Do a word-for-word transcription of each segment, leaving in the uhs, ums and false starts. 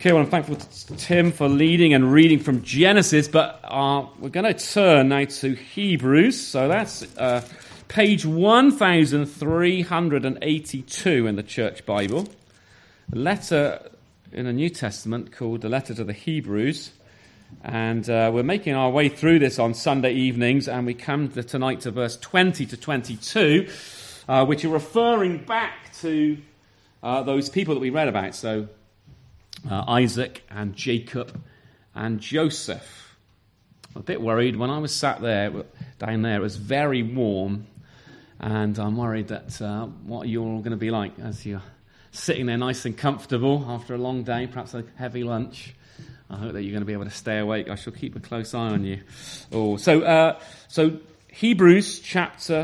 Okay, well, I'm thankful to Tim for leading and reading from Genesis, but uh, we're going to turn now to Hebrews. So that's uh, page one thousand three hundred eighty-two in the Church Bible. A letter in the New Testament called the Letter to the Hebrews. And uh, we're making our way through this on Sunday evenings, and we come to, tonight to verse twenty to twenty-two, uh, which are referring back to uh, those people that we read about. So Uh, Isaac and Jacob and Joseph. I'm a bit worried. When I was sat there, down there, it was very warm, and I'm worried that uh, what you're all going to be like as you're sitting there nice and comfortable after a long day, perhaps a heavy lunch. I hope that you're going to be able to stay awake. I shall keep a close eye on you. Oh, so uh, so Hebrews chapter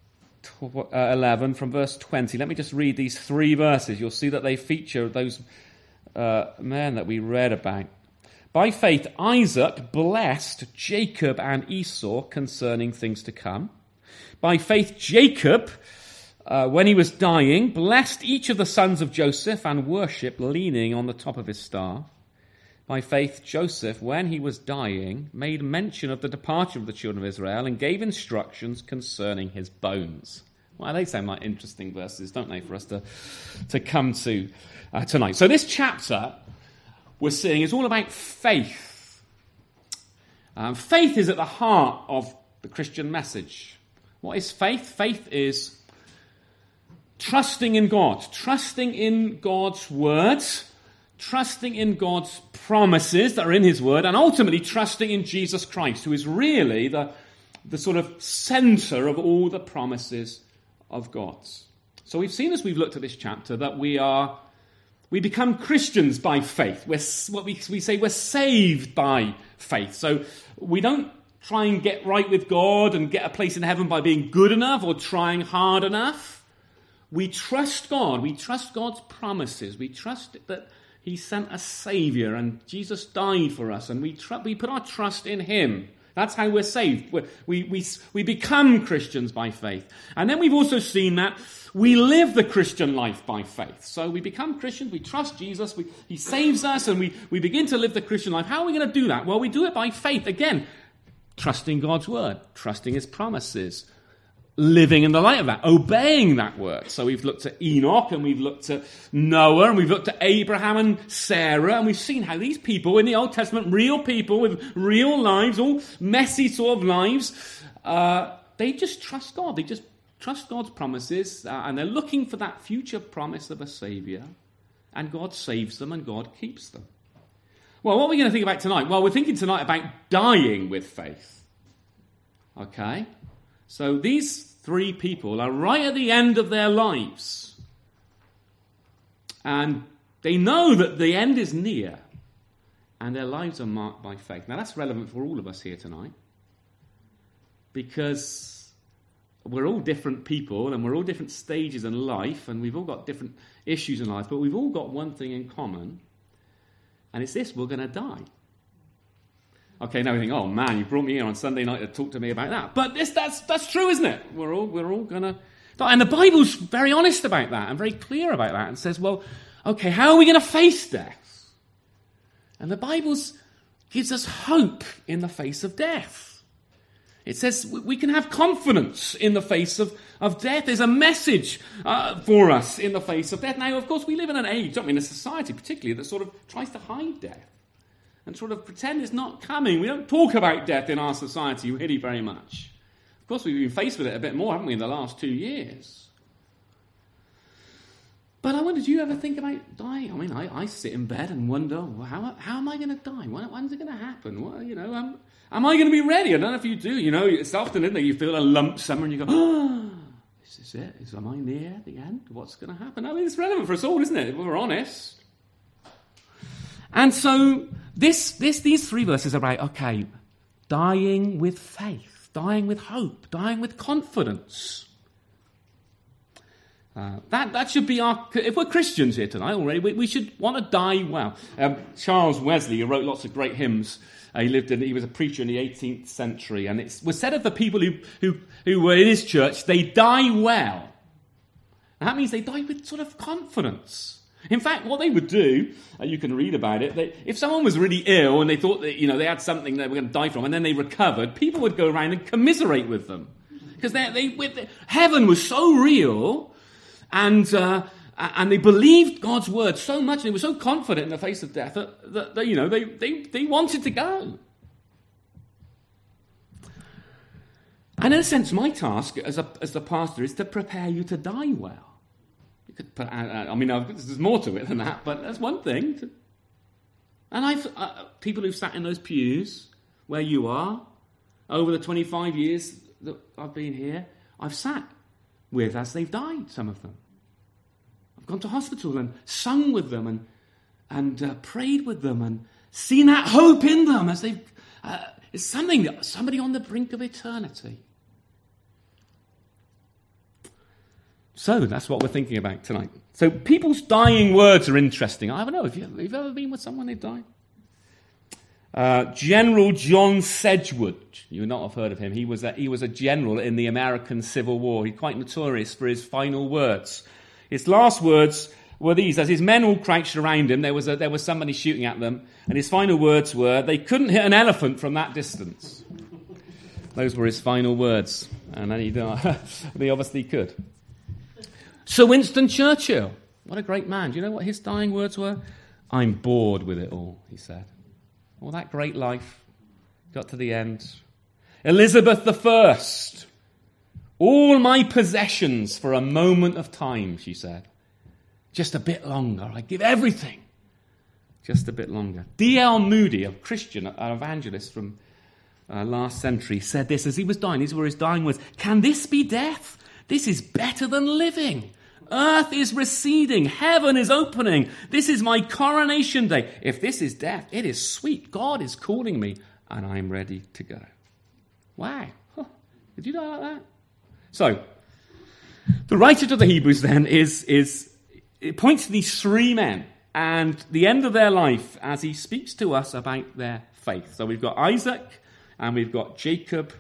eleven from verse twenty. Let me just read these three verses. You'll see that they feature those Uh, man that we read about. By faith, Isaac blessed Jacob and Esau concerning things to come. By faith, Jacob, uh, when he was dying, blessed each of the sons of Joseph and worshipped leaning on the top of his staff. By faith, Joseph, when he was dying, made mention of the departure of the children of Israel and gave instructions concerning his bones. Well, they sound like interesting verses, don't they, for us to, to come to uh, tonight. So this chapter we're seeing is all about faith. Um, faith is at the heart of the Christian message. What is faith? Faith is trusting in God, trusting in God's words, trusting in God's promises that are in his word, and ultimately trusting in Jesus Christ, who is really the, the sort of center of all the promises of God. So we've seen as we've looked at this chapter that we are, we become Christians by faith. We're what we, we say we're saved by faith. So we don't try and get right with God and get a place in heaven by being good enough or trying hard enough. We trust God. We trust God's promises. We trust that he sent a Savior and Jesus died for us, and we tr- we put our trust in him. That's how we're saved. We're, we we we become Christians by faith. And then we've also seen that we live the Christian life by faith. So we become Christians, we trust Jesus, we, he saves us, and we, we begin to live the Christian life. How are we going to do that? Well, we do it by faith. Again, trusting God's word, trusting his promises, living in the light of that, obeying that word. So we've looked at Enoch, and we've looked at Noah, and we've looked at Abraham and Sarah, and we've seen how these people in the Old Testament, real people with real lives, all messy sort of lives, uh, they just trust God. They just trust God's promises, uh, and they're looking for that future promise of a Savior, and God saves them, and God keeps them. Well, what are we going to think about tonight? Well, we're thinking tonight about dying with faith. Okay? So these three people are right at the end of their lives. And they know that the end is near. And their lives are marked by faith. Now that's relevant for all of us here tonight. Because we're all different people and we're all different stages in life. And we've all got different issues in life. But we've all got one thing in common. And it's this: we're going to die. Okay, now we think, oh man, you brought me here on Sunday night to talk to me about that. But this, that's that's true, isn't it? We're all we're all gonna die. And the Bible's very honest about that and very clear about that, and says, well, okay, how are we going to face death? And the Bible gives us hope in the face of death. It says we can have confidence in the face of, of death. There's a message uh, for us in the face of death. Now, of course, we live in an age, don't we, in a society particularly, that sort of tries to hide death and sort of pretend it's not coming. We don't talk about death in our society really very much. Of course, we've been faced with it a bit more, haven't we, in the last two years? But I wonder, do you ever think about dying? I mean, I, I sit in bed and wonder, well, how, how am I going to die? When, when's it going to happen? Well, you know, um, am I going to be ready? I don't know if you do. You know, it's often, isn't it? You feel a lump somewhere and you go, oh, this is it. Is, am I near the end? What's going to happen? I mean, it's relevant for us all, isn't it, if we're honest? And so this, this, these three verses are about, okay, dying with faith, dying with hope, dying with confidence. Uh, that that should be our... If we're Christians here tonight already, we, we should want to die well. Um, Charles Wesley, who wrote lots of great hymns, uh, he lived in, he was a preacher in the eighteenth century, and it was said of the people who, who, who were in his church, they die well. And that means they die with sort of confidence. In fact, what they would do, uh, you can read about it, they, if someone was really ill and they thought that, you know, they had something they were going to die from and then they recovered, people would go around and commiserate with them. Because they, they, with the, heaven was so real and uh, and they believed God's word so much and they were so confident in the face of death that, that, that you know, they, they, they wanted to go. And in a sense, my task as a, as the pastor is to prepare you to die well. You could put, I mean, there's more to it than that, but that's one thing. To, and I've uh, people who've sat in those pews where you are over the twenty-five years that I've been here, I've sat with as they've died. Some of them, I've gone to hospital and sung with them and and uh, prayed with them and seen that hope in them as they've. Uh, it's something that somebody on the brink of eternity. So that's what we're thinking about tonight. So people's dying words are interesting. I don't know, have you, have you ever been with someone who died? Uh, General John Sedgwood, you would not have heard of him. He was a, he was a general in the American Civil War. He's quite notorious for his final words. His last words were these. As his men all crouched around him, there was, a, there was somebody shooting at them, and his final words were, they couldn't hit an elephant from that distance. Those were his final words. And then he died. They obviously could. Sir Winston Churchill, what a great man. Do you know what his dying words were? I'm bored with it all, he said. All that great life, got to the end. Elizabeth the First, all my possessions for a moment of time, she said. Just a bit longer, I'd give everything. Just a bit longer. D L Moody, a Christian, an evangelist from uh, last century, said this as he was dying. These were his dying words. Can this be death? This is better than living. Earth is receding. Heaven is opening. This is my coronation day. If this is death, it is sweet. God is calling me, and I'm ready to go. Wow. Huh. Did you know about that? So, the writer to the Hebrews then is, is it points to these three men and the end of their life as he speaks to us about their faith. So we've got Isaac, and we've got Jacob,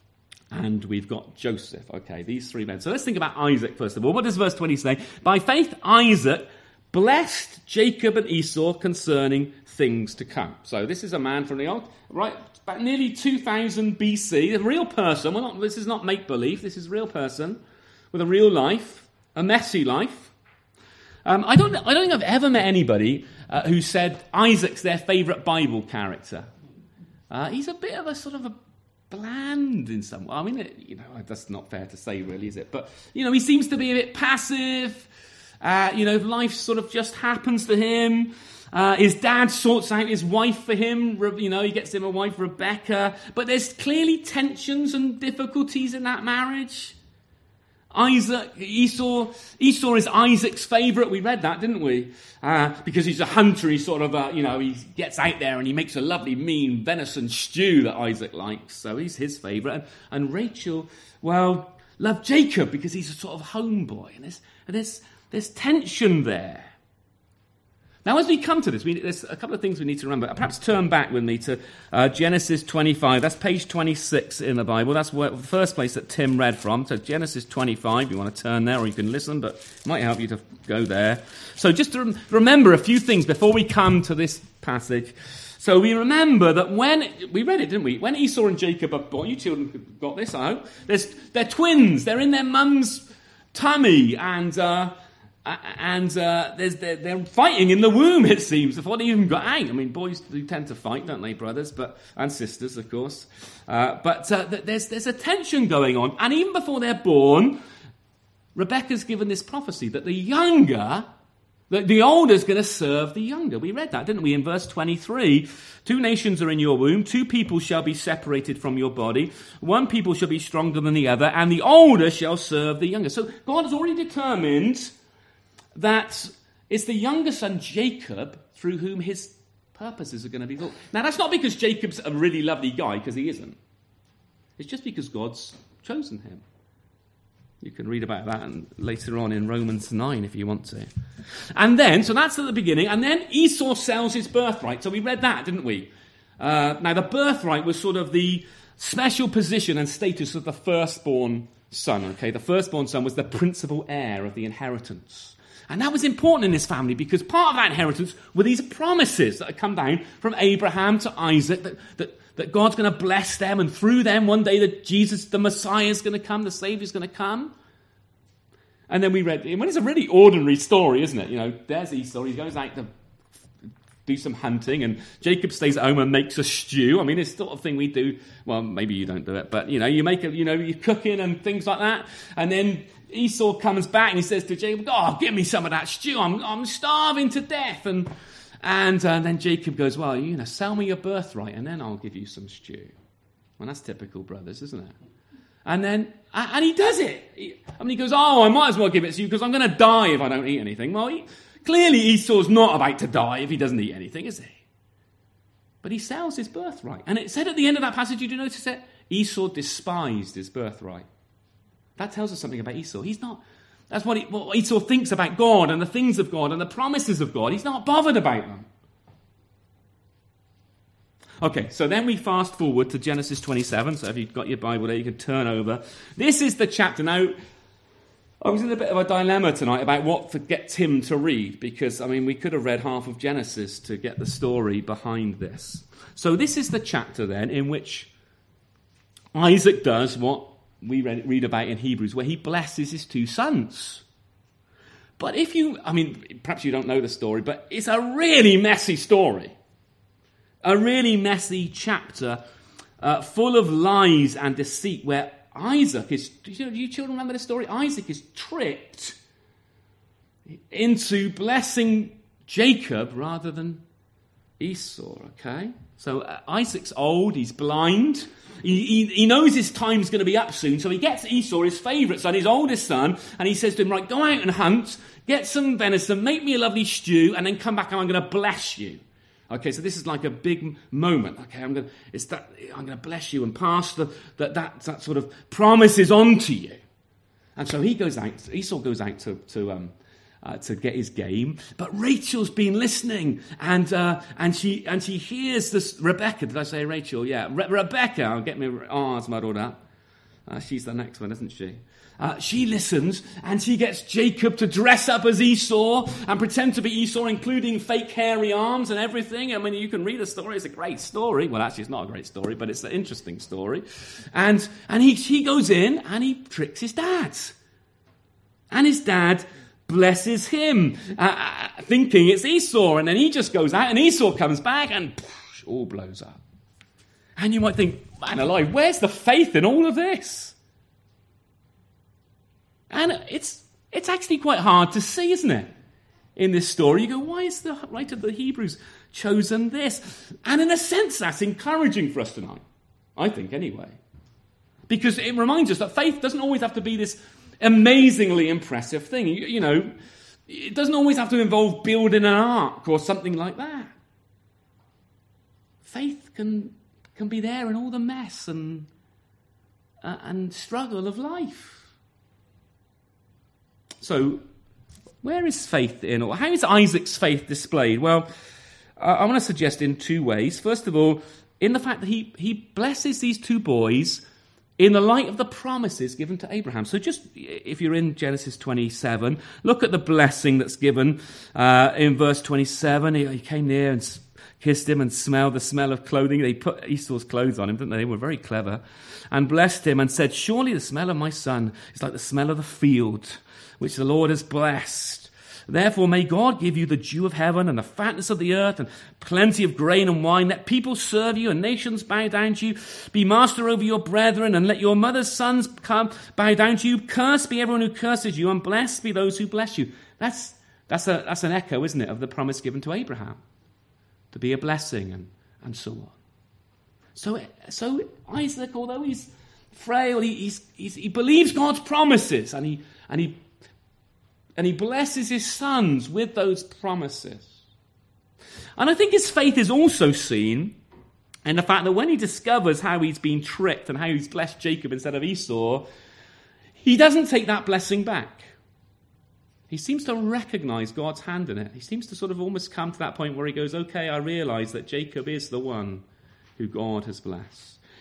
and we've got Joseph. Okay, these three men. So let's think about Isaac first of all. What does verse twenty say? By faith, Isaac blessed Jacob and Esau concerning things to come. So this is a man from the old, right, about nearly two thousand B C, a real person. Well, not, this is not make-believe. This is a real person with a real life, a messy life. Um, I don't. I don't think I've ever met anybody uh, who said Isaac's their favourite Bible character. Uh, he's a bit of a sort of a bland in some way. I mean, it, you know, that's not fair to say, really, is it? But, you know, he seems to be a bit passive. Uh, you know, life sort of just happens to him. Uh, his dad sorts out his wife for him. You know, he gets him a wife, Rebecca. But there's clearly tensions and difficulties in that marriage. Isaac, Esau, Esau is Isaac's favourite. We read that, didn't we? Uh, because he's a hunter. He sort of, uh, you know, he gets out there and he makes a lovely, mean venison stew that Isaac likes. So he's his favourite. And, and Rachel, well, loved Jacob because he's a sort of homeboy. And there's, and there's, there's tension there. Now, as we come to this, we, there's a couple of things we need to remember. Perhaps turn back with me to uh, Genesis twenty-five. That's page twenty-six in the Bible. That's where, the first place that Tim read from. So Genesis twenty-five, you want to turn there or you can listen, but it might help you to go there. So just to rem- remember a few things before we come to this passage. So we remember that when, we read it, didn't we? When Esau and Jacob are born, you children got this, I hope. There's, they're twins. They're in their mum's tummy and... Uh, And uh, there's, they're, they're fighting in the womb, it seems, before they even got out. I mean, boys do tend to fight, don't they, brothers? But and sisters, of course. Uh, but uh, there's, there's a tension going on. And even before they're born, Rebecca's given this prophecy that the younger, that the older is going to serve the younger. We read that, didn't we, in verse twenty-three? Two nations are in your womb. Two people shall be separated from your body. One people shall be stronger than the other. And the older shall serve the younger. So God has already determined that it's the younger son, Jacob, through whom his purposes are going to be fulfilled. Now, that's not because Jacob's a really lovely guy, because he isn't. It's just because God's chosen him. You can read about that later on in Romans nine if you want to. And then, so that's at the beginning, and then Esau sells his birthright. So we read that, didn't we? Uh, now, the birthright was sort of the special position and status of the firstborn son, okay? The firstborn son was the principal heir of the inheritance. And that was important in his family because part of that inheritance were these promises that had come down from Abraham to Isaac, that, that, that God's going to bless them, and through them one day that Jesus, the Messiah, is going to come, the Saviour is going to come. And then we read, I mean, it's a really ordinary story, isn't it? You know, there's Esau, he goes out to do some hunting, and Jacob stays at home and makes a stew. I mean, it's the sort of thing we do. Well, maybe you don't do it, but, you know, you make a, you know, you're cooking and things like that. And then Esau comes back and he says to Jacob, oh, give me some of that stew. I'm, I'm starving to death. And and uh, then Jacob goes, well, you know, sell me your birthright and then I'll give you some stew. Well, that's typical brothers, isn't it? And then, and he does it. He, I mean, he goes, oh, I might as well give it to you because I'm going to die if I don't eat anything. Well, he, clearly Esau's not about to die if he doesn't eat anything, is he? But he sells his birthright. And it said at the end of that passage, you do notice that Esau despised his birthright. That tells us something about Esau. He's not, that's what, he, what Esau thinks about God and the things of God and the promises of God. He's not bothered about them. Okay, so then we fast forward to Genesis twenty-seven. So if you've got your Bible there, you can turn over. This is the chapter. Now, I was in a bit of a dilemma tonight about what to get Tim to read, because, I mean, we could have read half of Genesis to get the story behind this. So this is the chapter, then, in which Isaac does what we read, read about in Hebrews, where he blesses his two sons. But if you, I mean, perhaps you don't know the story, but it's a really messy story. A really messy chapter uh, full of lies and deceit, where Isaac is, do you, do you children remember the story? Isaac is tricked into blessing Jacob rather than Esau, okay? So uh, Isaac's old, he's blind, he, he, he knows his time's going to be up soon, so he gets Esau, his favourite son, his oldest son, and he says to him, right, go out and hunt, get some venison, make me a lovely stew, and then come back and I'm going to bless you. Okay, so this is like a big moment. Okay, I'm going to, it's that, I'm going to bless you and pass the, that, that, that sort of promises on to you. And so he goes out, Esau goes out to, to, um, uh, to get his game. But Rachel's been listening, and, uh, and she, and she hears this, Rebecca, did I say Rachel? Yeah, Re- Rebecca, I'll get my R's muddled up. Uh, she's the next one, isn't she? Uh, she listens, and she gets Jacob to dress up as Esau and pretend to be Esau, including fake hairy arms and everything. I mean, you can read the story. It's a great story. Well, actually, it's not a great story, but it's an interesting story. And and he, he goes in, and he tricks his dad. And his dad blesses him, uh, thinking it's Esau. And then he just goes out, and Esau comes back, and poosh, all blows up. And you might think, man alive, where's the faith in all of this? And it's it's actually quite hard to see, isn't it, in this story? You go, why is the writer of the Hebrews chosen this? And in a sense, that's encouraging for us tonight, I think, anyway. Because it reminds us that faith doesn't always have to be this amazingly impressive thing. You, you know, it doesn't always have to involve building an ark or something like that. Faith can can be there in all the mess and uh, and struggle of life. So, where is faith in, or how is Isaac's faith displayed? Well, uh, I want to suggest in two ways. First of all, in the fact that he, he blesses these two boys in the light of the promises given to Abraham. So just, if you're in Genesis twenty-seven, look at the blessing that's given uh, in verse twenty-seven. He, he came near and kissed him and smelled the smell of clothing. They put Esau's clothes on him, didn't they? They were very clever. And blessed him and said, surely the smell of my son is like the smell of the field, which the Lord has blessed. Therefore may God give you the dew of heaven and the fatness of the earth and plenty of grain and wine. Let people serve you and nations bow down to you. Be master over your brethren and let your mother's sons come bow down to you. Cursed be everyone who curses you and blessed be those who bless you. That's, that's, a, that's an echo, isn't it, of the promise given to Abraham, to be a blessing and, and so on. So, so Isaac, although he's frail, he, he's, he's, he believes God's promises, and he and he and he blesses his sons with those promises. And I think his faith is also seen in the fact that when he discovers how he's been tricked and how he's blessed Jacob instead of Esau, he doesn't take that blessing back. He seems to recognize God's hand in it. He seems to sort of almost come to that point where he goes, okay, I realize that Jacob is the one who God has blessed.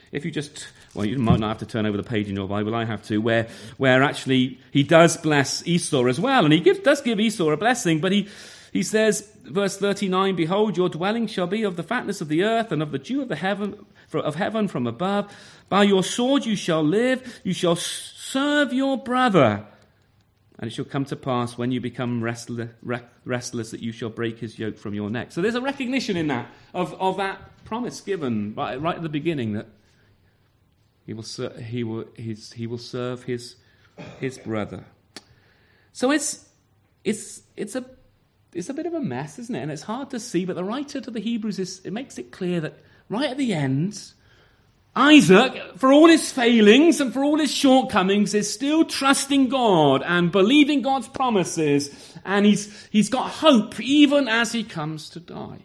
if you just, well, you might not have to turn over the page in your Bible, I have to, where where actually he does bless Esau as well. And he gives, does give Esau a blessing, but he, he says, verse thirty-nine, behold, your dwelling shall be of the fatness of the earth and of the dew of the heaven, of heaven from above. By your sword you shall live, you shall serve your brother. And it shall come to pass when you become restless, restless that you shall break his yoke from your neck. So there's a recognition in that of, of that promise given right, right at the beginning that he will ser- he will his, he will serve his his brother. So it's it's it's a it's a bit of a mess, isn't it? And it's hard to see. But the writer to the Hebrews is it makes it clear that right at the end, Isaac, for all his failings and for all his shortcomings, is still trusting God and believing God's promises, and he's he's got hope even as he comes to die.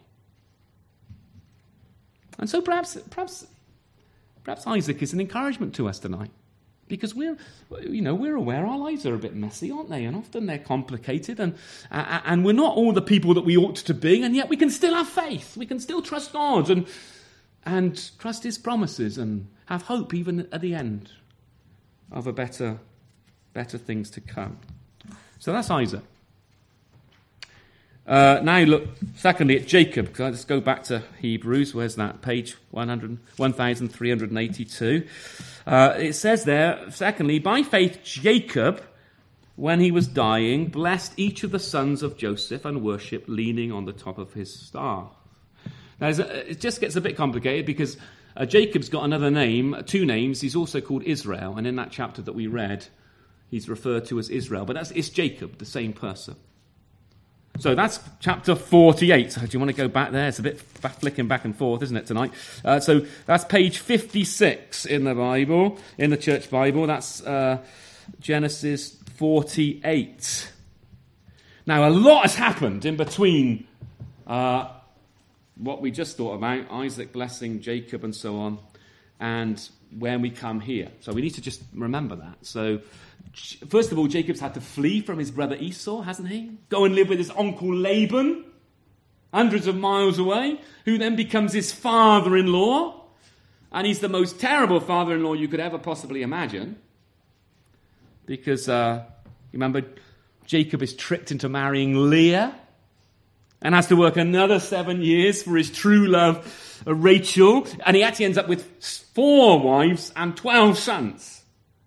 And so perhaps perhaps perhaps Isaac is an encouragement to us tonight, because we're you know we're aware our lives are a bit messy, aren't they? And often they're complicated, and uh, and we're not all the people that we ought to be, and yet we can still have faith. We can still trust God and. And trust his promises and have hope even at the end of a better, better things to come. So that's Isaac. Uh, now look, secondly, at Jacob. Let's go back to Hebrews. Where's that? Page one hundred, one thousand three hundred eighty-two. Uh, it says there, secondly, by faith Jacob, when he was dying, blessed each of the sons of Joseph and worshipped, leaning on the top of his staff. Now, it just gets a bit complicated because uh, Jacob's got another name, two names. He's also called Israel, and in that chapter that we read, he's referred to as Israel. But that's it's Jacob, the same person. So that's chapter forty-eight. So do you want to go back there? It's a bit flicking back and forth, isn't it, tonight? Uh, so that's page fifty-six in the Bible, in the church Bible. That's uh, Genesis forty-eight. Now, a lot has happened in between Uh, what we just thought about, Isaac blessing Jacob and so on, and when we come here. So we need to just remember that. So, first of all, Jacob's had to flee from his brother Esau, hasn't he? Go and live with his uncle Laban, hundreds of miles away, who then becomes his father-in-law. And he's the most terrible father-in-law you could ever possibly imagine. Because, uh, remember, Jacob is tricked into marrying Leah, and has to work another seven years for his true love, uh, Rachel. And he actually ends up with four wives and twelve sons.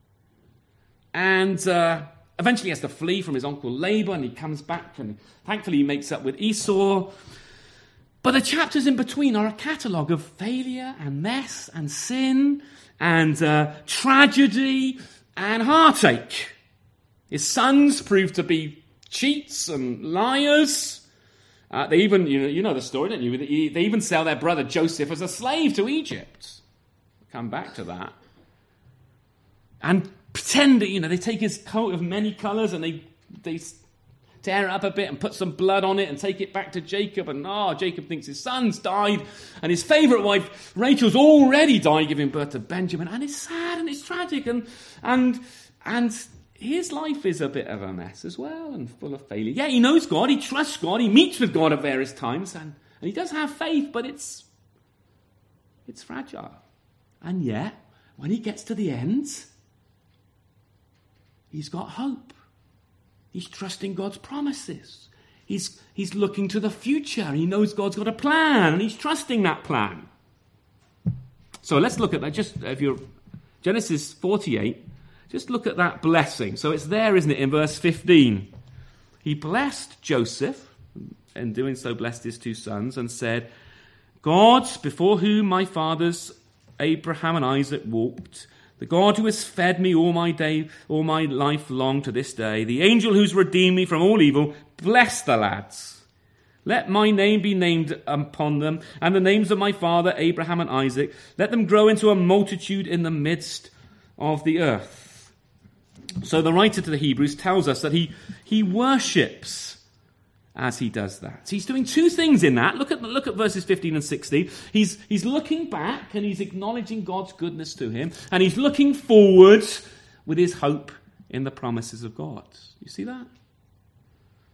And uh, eventually he has to flee from his uncle Laban. He comes back, and thankfully he makes up with Esau. But the chapters in between are a catalogue of failure and mess and sin and uh, tragedy and heartache. His sons prove to be cheats and liars. Uh, they even, you know, you know the story, don't you? They even sell their brother Joseph as a slave to Egypt. We'll come back to that. And pretend that, you know, they take his coat of many colours and they they tear it up a bit and put some blood on it and take it back to Jacob. And, oh, Jacob thinks his son's died. And his favourite wife, Rachel's already died, giving birth to Benjamin. And it's sad and it's tragic. And and and... his life is a bit of a mess as well and full of failure. Yeah, he knows God, he trusts God, he meets with God at various times, and, and he does have faith, but it's it's fragile. And yet, when he gets to the end, he's got hope. He's trusting God's promises. He's he's looking to the future. He knows God's got a plan, and he's trusting that plan. So let's look at that. Just if you're Genesis forty-eight. Just look at that blessing. So it's there, isn't it, in verse fifteen. He blessed Joseph, and doing so blessed his two sons, and said, God, before whom my fathers Abraham and Isaac walked, the God who has fed me all my day, all my life long to this day, the angel who's redeemed me from all evil, bless the lads. Let my name be named upon them, and the names of my father Abraham and Isaac. Let them grow into a multitude in the midst of the earth. So the writer to the Hebrews tells us that he, he worships as he does that. So he's doing two things in that. Look at look at verses fifteen and sixteen. He's he's looking back and he's acknowledging God's goodness to him, and he's looking forward with his hope in the promises of God. You see that?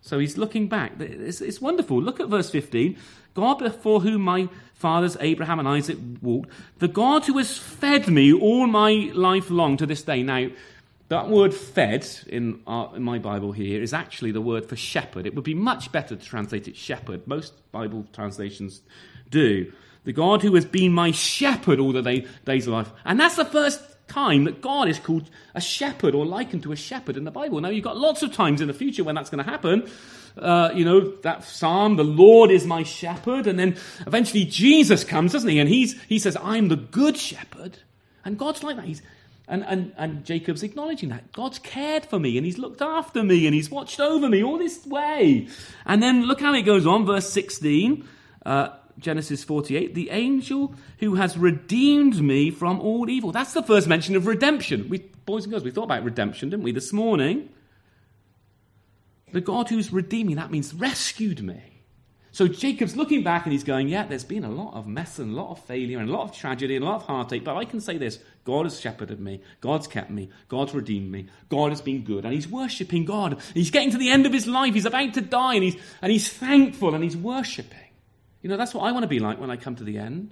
So he's looking back. It's, it's wonderful. Look at verse fifteen. God before whom my fathers Abraham and Isaac walked, the God who has fed me all my life long to this day. Now, that word fed in, our, in my Bible here is actually the word for shepherd. It would be much better to translate it shepherd. Most Bible translations do. The God who has been my shepherd all the day, days of life. And that's the first time that God is called a shepherd or likened to a shepherd in the Bible. Now, you've got lots of times in the future when that's going to happen. Uh, you know, that psalm, the Lord is my shepherd. And then eventually Jesus comes, doesn't he? And he's, he says, I'm the good shepherd. And God's like that. He's, and, and, and Jacob's acknowledging that. God's cared for me and he's looked after me and he's watched over me all this way. And then look how it goes on, verse sixteen, uh, Genesis forty-eight, the angel who has redeemed me from all evil. That's the first mention of redemption. We, boys and girls, we thought about redemption, didn't we, this morning? The God who's redeemed me, that means rescued me. So Jacob's looking back and he's going, yeah, there's been a lot of mess and a lot of failure and a lot of tragedy and a lot of heartache, but I can say this, God has shepherded me, God's kept me, God's redeemed me, God has been good, and he's worshipping God. He's getting to the end of his life, he's about to die, and he's, and he's thankful and he's worshipping. You know, that's what I want to be like when I come to the end.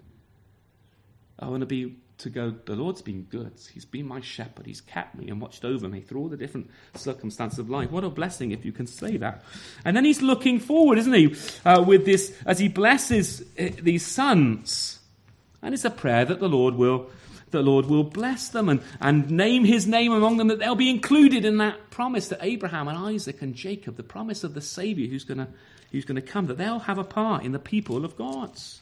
I want to be to go, the Lord's been good. He's been my shepherd. He's kept me and watched over me through all the different circumstances of life. What a blessing if you can say that. And then he's looking forward, isn't he, uh, with this, as he blesses uh, these sons. And it's a prayer that the Lord will, the Lord will bless them and, and name his name among them, that they'll be included in that promise to Abraham and Isaac and Jacob, the promise of the Savior who's going to who's going to come, that they'll have a part in the people of God's.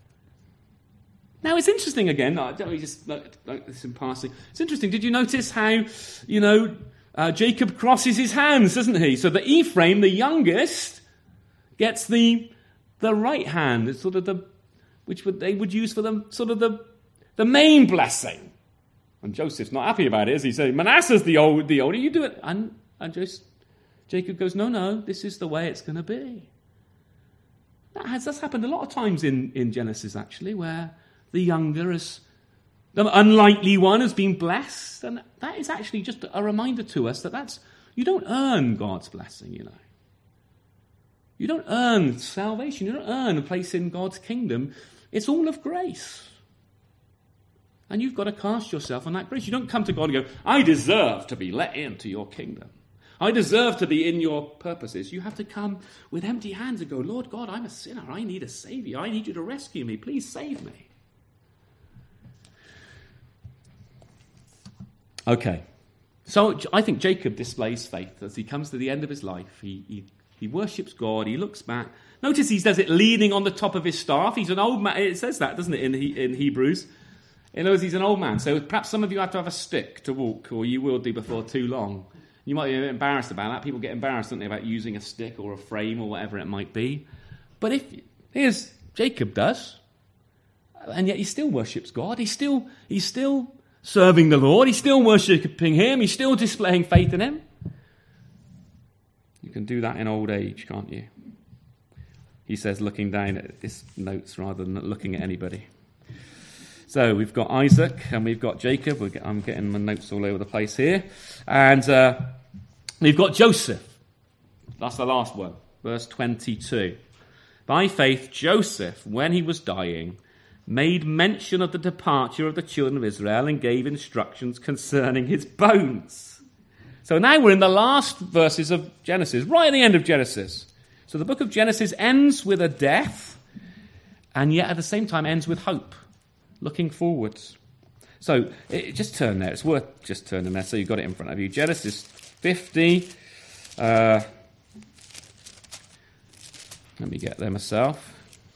Now, it's interesting again, I don't just like, like this in passing. It's interesting. Did you notice how, you know, uh, Jacob crosses his hands, doesn't he? So that Ephraim, the youngest, gets the the right hand. It's sort of the, which would, they would use for them, sort of the the main blessing. And Joseph's not happy about it, is he? So Manasseh's the old, the older, you do it. And, and Joseph, Jacob goes, no, no, this is the way it's going to be. That has that's happened a lot of times in, in Genesis, actually, where the younger, is, the unlikely one, has been blessed. And that is actually just a reminder to us that that's, you don't earn God's blessing, you know. You don't earn salvation. You don't earn a place in God's kingdom. It's all of grace. And you've got to cast yourself on that grace. You don't come to God and go, I deserve to be let into your kingdom. I deserve to be in your purposes. You have to come with empty hands and go, Lord God, I'm a sinner. I need a Savior. I need you to rescue me. Please save me. Okay. So I think Jacob displays faith as he comes to the end of his life. He, he, he worships God. He looks back. Notice he does it leaning on the top of his staff. He's an old man. It says that, doesn't it, in, in Hebrews? In other words, he's an old man. So perhaps some of you have to have a stick to walk, or you will do before too long. You might be a bit embarrassed about that. People get embarrassed, don't they, about using a stick or a frame or whatever it might be. But if, here's Jacob does, and yet he still worships God. He's still, he's still serving the Lord. He's still worshipping him. He's still displaying faith in him. You can do that in old age, can't you? He says, looking down at his notes rather than looking at anybody. So we've got Isaac and we've got Jacob. We're get, I'm getting my notes all over the place here. And uh, we've got Joseph. That's the last one. Verse twenty-two. By faith, Joseph, when he was dying, made mention of the departure of the children of Israel and gave instructions concerning his bones. So now we're in the last verses of Genesis, right at the end of Genesis. So the book of Genesis ends with a death, and yet at the same time ends with hope. Looking forwards. So, it, just turn there. It's worth just turning there so you've got it in front of you. Genesis fifty. Uh, let me get there myself.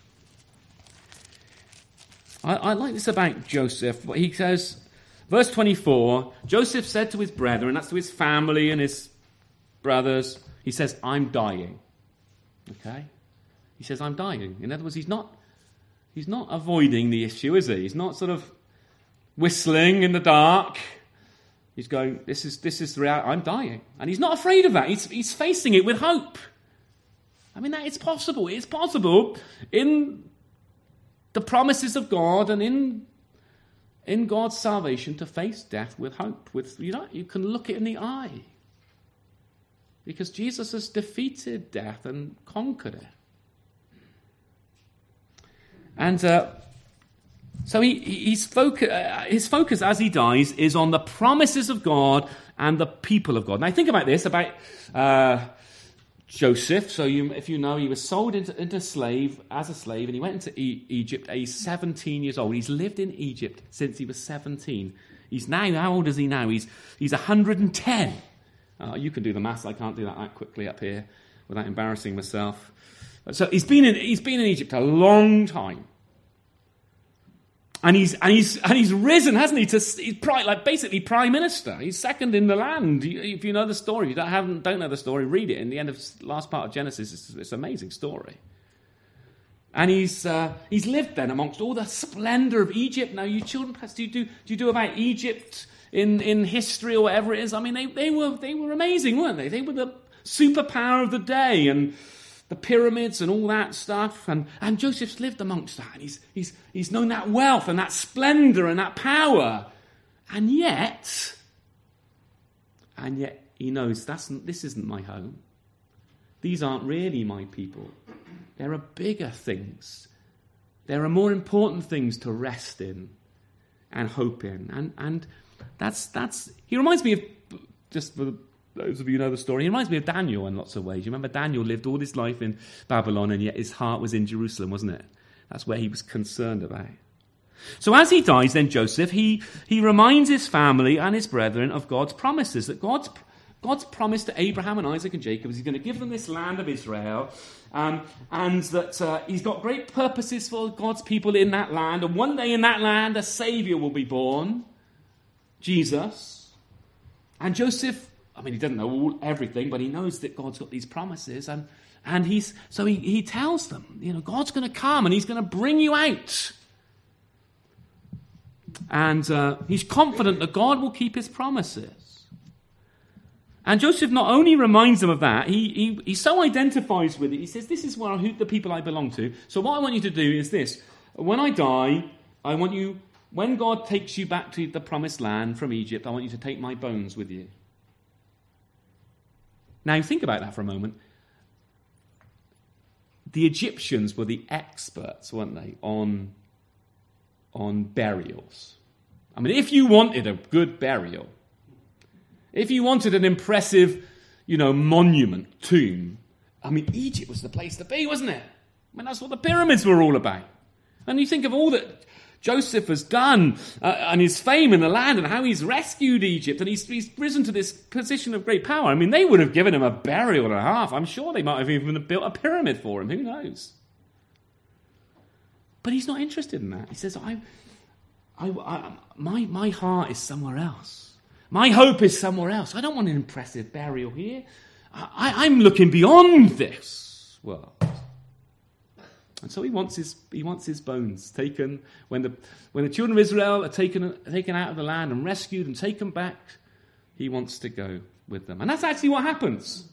I, I like this about Joseph. He says, verse twenty-four, Joseph said to his brethren, that's to his family and his brothers, he says, I'm dying. Okay? He says, I'm dying. In other words, he's not He's not avoiding the issue, is he? He's not sort of whistling in the dark. He's going, this is this is the reality. I'm dying. And he's not afraid of that. He's, he's facing it with hope. I mean, that it's possible. It's possible in the promises of God and in, in God's salvation to face death with hope. With, you know, you can look it in the eye. because Jesus has defeated death and conquered it. And uh, so he, he's focus, uh, his focus as he dies is on the promises of God and the people of God. Now think about this, about uh, Joseph. So you, if you know, he was sold into, into slave as a slave, and he went into e- Egypt at he's seventeen years old. He's lived in Egypt since he was seventeen. He's now, how old is he now? He's he's one hundred ten. Uh, you can do the maths. I can't do that that quickly up here without embarrassing myself. So he's been in he's been in Egypt a long time, and he's and he's and he's risen, hasn't he? To he's pri- like basically prime minister. He's second in the land. If you know the story, if you don't haven't don't know the story, read it. In the end of last part of Genesis, it's, it's an amazing story. And he's uh, he's lived then amongst all the splendour of Egypt. Now, you children, do you do do you do about Egypt in, in history or whatever it is? I mean, they they were they were amazing, weren't they? They were the superpower of the day, and the pyramids and all that stuff. And, and Joseph's lived amongst that. And he's he's he's known that wealth and that splendour and that power, and yet, and yet he knows that's this isn't my home. These aren't really my people. There are bigger things. There are more important things to rest in and hope in. And and that's that's he reminds me of, just for those of you who know the story, he reminds me of Daniel in lots of ways. You remember Daniel lived all his life in Babylon, and yet his heart was in Jerusalem, wasn't it? That's where he was concerned about. So as he dies, then Joseph, he he reminds his family and his brethren of God's promises, that God's God's promise to Abraham and Isaac and Jacob is he's going to give them this land of Israel, um, and that uh, he's got great purposes for God's people in that land, and one day in that land a Saviour will be born, Jesus. And Joseph, I mean, he doesn't know all, everything, but he knows that God's got these promises, and, and he's so he, he tells them, you know, God's going to come and he's going to bring you out. And uh, he's confident that God will keep his promises. And Joseph not only reminds them of that, he, he, he so identifies with it. He says, this is where who, the people I belong to. So what I want you to do is this. When I die, I want you, when God takes you back to the promised land from Egypt, I want you to take my bones with you. Now, think about that for a moment. The Egyptians were the experts, weren't they, on, on burials. I mean, if you wanted a good burial, if you wanted an impressive, you know, monument, tomb, I mean, Egypt was the place to be, wasn't it? I mean, that's what the pyramids were all about. And you think of all that Joseph has done uh, and his fame in the land and how he's rescued Egypt, and he's, he's risen to this position of great power. I mean, they would have given him a burial and a half. I'm sure they might have even built a pyramid for him. Who knows? But he's not interested in that. He says, I, I, I, my, my heart is somewhere else. My hope is somewhere else. I don't want an impressive burial here. I, I'm looking beyond this world. And so he wants his he wants his bones taken when the when the children of Israel are taken taken out of the land and rescued and taken back. He wants to go with them, and that's actually what happens.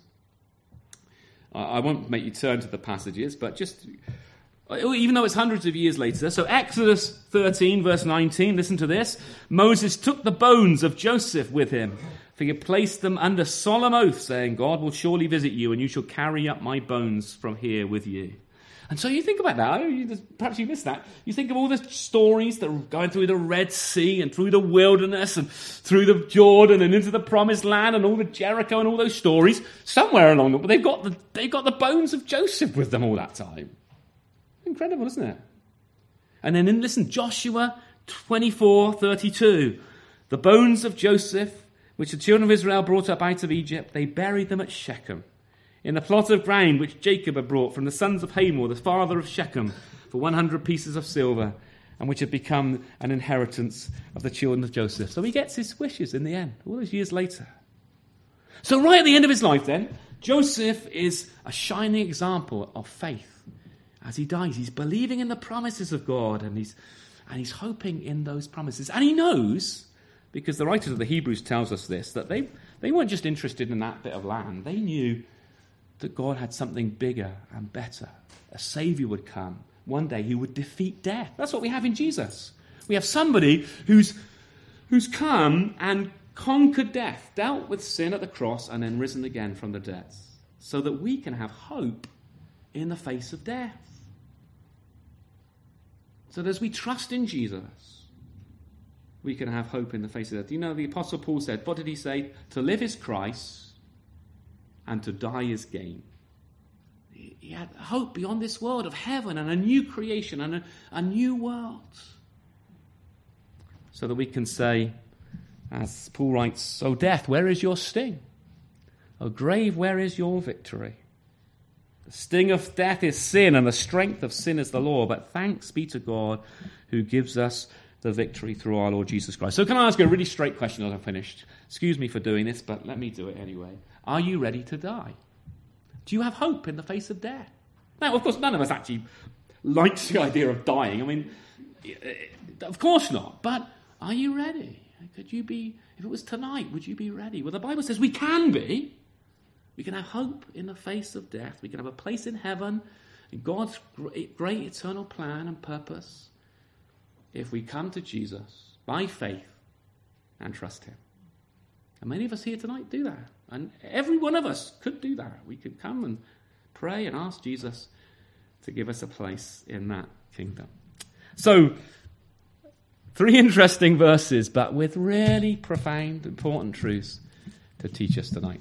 I won't make you turn to the passages, but just even though it's hundreds of years later. So Exodus thirteen, verse nineteen, listen to this. Moses took the bones of Joseph with him, for he placed them under solemn oath, saying, God will surely visit you, and you shall carry up my bones from here with you. And so you think about that. Perhaps you missed that. You think of all the stories that are going through the Red Sea and through the wilderness and through the Jordan and into the Promised Land and all the Jericho and all those stories. Somewhere along them, but they've got the, they've got the bones of Joseph with them all that time. Incredible, isn't it? And then in, listen, Joshua twenty-four thirty-two. The bones of Joseph, which the children of Israel brought up out of Egypt, they buried them at Shechem, in the plot of ground which Jacob had brought from the sons of Hamor, the father of Shechem, for one hundred pieces of silver, and which had become an inheritance of the children of Joseph. So he gets his wishes in the end, all those years later. So right at the end of his life then, Joseph is a shining example of faith. As he dies, he's believing in the promises of God, and he's and he's hoping in those promises. And he knows, because the writer of the Hebrews tells us this, that they, they weren't just interested in that bit of land. They knew that God had something bigger and better. A Saviour would come. One day he would defeat death. That's what we have in Jesus. We have somebody who's who's come and conquered death, dealt with sin at the cross, and then risen again from the dead, so that we can have hope in the face of death. So that as we trust in Jesus, we can have hope in the face of death. You know, the Apostle Paul said, what did he say? To live is Christ, and to die is gain. He had hope beyond this world of heaven and a new creation and a, a new world. So that we can say, as Paul writes, O death, where is your sting? O grave, where is your victory? The sting of death is sin, and the strength of sin is the law. But thanks be to God who gives us the victory through our Lord Jesus Christ. So can I ask you a really straight question as I'm finished? Excuse me for doing this, but let me do it anyway. Are you ready to die? Do you have hope in the face of death? Now, of course, none of us actually likes the idea of dying. I mean, of course not. But are you ready? Could you be, if it was tonight, would you be ready? Well, the Bible says we can be. We can have hope in the face of death. We can have a place in heaven, in God's great, great eternal plan and purpose, if we come to Jesus by faith and trust him. And many of us here tonight do that. And every one of us could do that. We could come and pray and ask Jesus to give us a place in that kingdom. So, three interesting verses, but with really profound, important truths to teach us tonight.